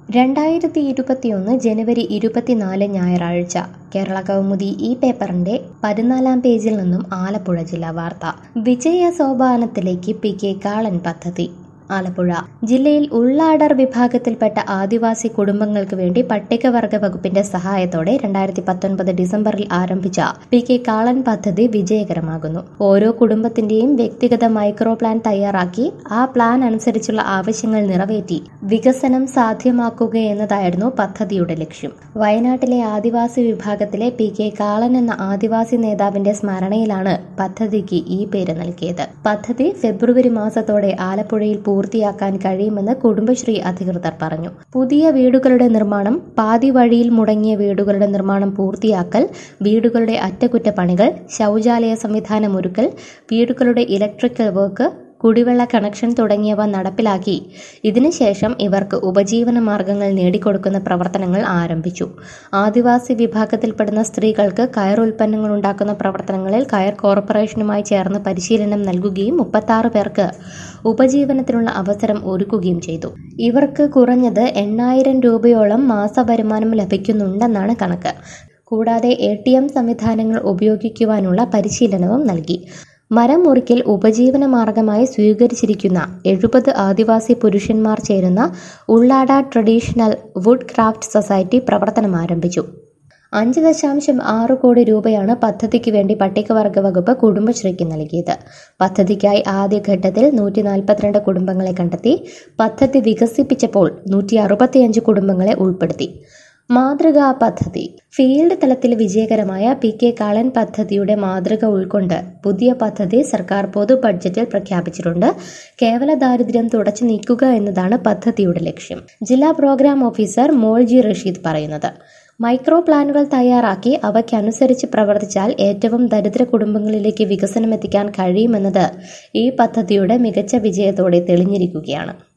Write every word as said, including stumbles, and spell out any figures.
രണ്ടായിരത്തി ഇരുപത്തിയൊന്ന് ജനുവരി ഇരുപത്തിനാല് ഞായറാഴ്ച കേരള കൗമുദി ഈ പേപ്പറിന്റെ പതിനാലാം പേജിൽ നിന്നും ആലപ്പുഴ ജില്ലാ വാർത്ത. വിജയ സോപാനത്തിലേക്ക് പി കെ കാളൻ പദ്ധതി. ആലപ്പുഴ ജില്ലയിൽ ഉള്ളാടർ വിഭാഗത്തിൽപ്പെട്ട ആദിവാസി കുടുംബങ്ങൾക്ക് വേണ്ടി പട്ടികവർഗ വകുപ്പിന്റെ സഹായത്തോടെ രണ്ടായിരത്തി പത്തൊൻപത് ഡിസംബറിൽ ആരംഭിച്ച പി കെ കാളൻ പദ്ധതി വിജയകരമാകുന്നു. ഓരോ കുടുംബത്തിന്റെയും വ്യക്തിഗത മൈക്രോ പ്ലാൻ തയ്യാറാക്കി ആ പ്ലാൻ അനുസരിച്ചുള്ള ആവശ്യങ്ങൾ നിറവേറ്റി വികസനം സാധ്യമാക്കുക എന്നതായിരുന്നു പദ്ധതിയുടെ ലക്ഷ്യം. വയനാട്ടിലെ ആദിവാസി വിഭാഗത്തിലെ പി കെ കാളൻ എന്ന ആദിവാസി നേതാവിന്റെ സ്മരണയിലാണ് പദ്ധതിക്ക് ഈ പേര് നൽകിയത്. പദ്ധതി ഫെബ്രുവരി മാസത്തോടെ ആലപ്പുഴയിൽ പൂർത്തിയാക്കാൻ കഴിയുമെന്ന് കുടുംബശ്രീ അധികൃതർ പറഞ്ഞു. പുതിയ വീടുകളുടെ നിർമ്മാണം, പാതി വഴിയിൽ മുടങ്ങിയ വീടുകളുടെ നിർമ്മാണം പൂർത്തിയാക്കൽ, വീടുകളുടെ അറ്റകുറ്റപ്പണികൾ, ശൗചാലയ സംവിധാനമൊരുക്കൽ, വീടുകളുടെ ഇലക്ട്രിക്കൽ വർക്ക്, കുടിവെള്ള കണക്ഷൻ തുടങ്ങിയവ നടപ്പിലാക്കി ഇതിനുശേഷം ഇവർക്ക് ഉപജീവന മാർഗങ്ങൾ നേടിക്കൊടുക്കുന്ന പ്രവർത്തനങ്ങൾ ആരംഭിച്ചു. ആദിവാസി വിഭാഗത്തിൽപ്പെടുന്ന സ്ത്രീകൾക്ക് കയർ ഉൽപ്പന്നങ്ങൾ ഉണ്ടാക്കുന്ന പ്രവർത്തനങ്ങളിൽ കയർ കോർപ്പറേഷനുമായി ചേർന്ന് പരിശീലനം നൽകുകയും മുപ്പത്താറ് പേർക്ക് ഉപജീവനത്തിനുള്ള അവസരം ഒരുക്കുകയും ചെയ്തു. ഇവർക്ക് കുറഞ്ഞത് എണ്ണായിരം രൂപയോളം മാസവരുമാനം ലഭിക്കുന്നുണ്ടെന്നാണ് കണക്ക്. കൂടാതെ എ ടി എം സംവിധാനങ്ങൾ ഉപയോഗിക്കുവാനുള്ള പരിശീലനവും നൽകി. മരം മുറിക്കൽ ഉപജീവന മാർഗമായി സ്വീകരിച്ചിരിക്കുന്ന എഴുപത് ആദിവാസി പുരുഷന്മാർ ചേരുന്ന Ullada traditional wood craft society പ്രവർത്തനം ആരംഭിച്ചു. അഞ്ച് ദശാംശം ആറ് കോടി രൂപയാണ് പദ്ധതിക്ക് വേണ്ടി പട്ടികവർഗ വകുപ്പ് കുടുംബശ്രീക്ക് നൽകിയത്. പദ്ധതിക്കായി ആദ്യഘട്ടത്തിൽ നൂറ്റി നാൽപ്പത്തിരണ്ട് കുടുംബങ്ങളെ കണ്ടെത്തി. പദ്ധതി വികസിപ്പിച്ചപ്പോൾ നൂറ്റി അറുപത്തിയഞ്ച് കുടുംബങ്ങളെ ഉൾപ്പെടുത്തി. മാതൃകാ പദ്ധതി. ഫീൽഡ് തലത്തിൽ വിജയകരമായ പി കെ കാളൻ പദ്ധതിയുടെ മാതൃക ഉൾക്കൊണ്ട് പുതിയ പദ്ധതി സർക്കാർ പൊതു ബഡ്ജറ്റിൽ പ്രഖ്യാപിച്ചിട്ടുണ്ട്. കേവല ദാരിദ്ര്യം തുടച്ചു നീക്കുക എന്നതാണ് പദ്ധതിയുടെ ലക്ഷ്യം. ജില്ലാ programme officer Mol G Rasheed പറയുന്നത്. മൈക്രോ പ്ലാനുകൾ തയ്യാറാക്കി അവയ്ക്കനുസരിച്ച് പ്രവർത്തിച്ചാൽ ഏറ്റവും ദരിദ്ര കുടുംബങ്ങളിലേക്ക് വികസനം എത്തിക്കാൻ കഴിയുമെന്നത് ഈ പദ്ധതിയുടെ മികച്ച വിജയത്തോടെ തെളിഞ്ഞിരിക്കുകയാണ്.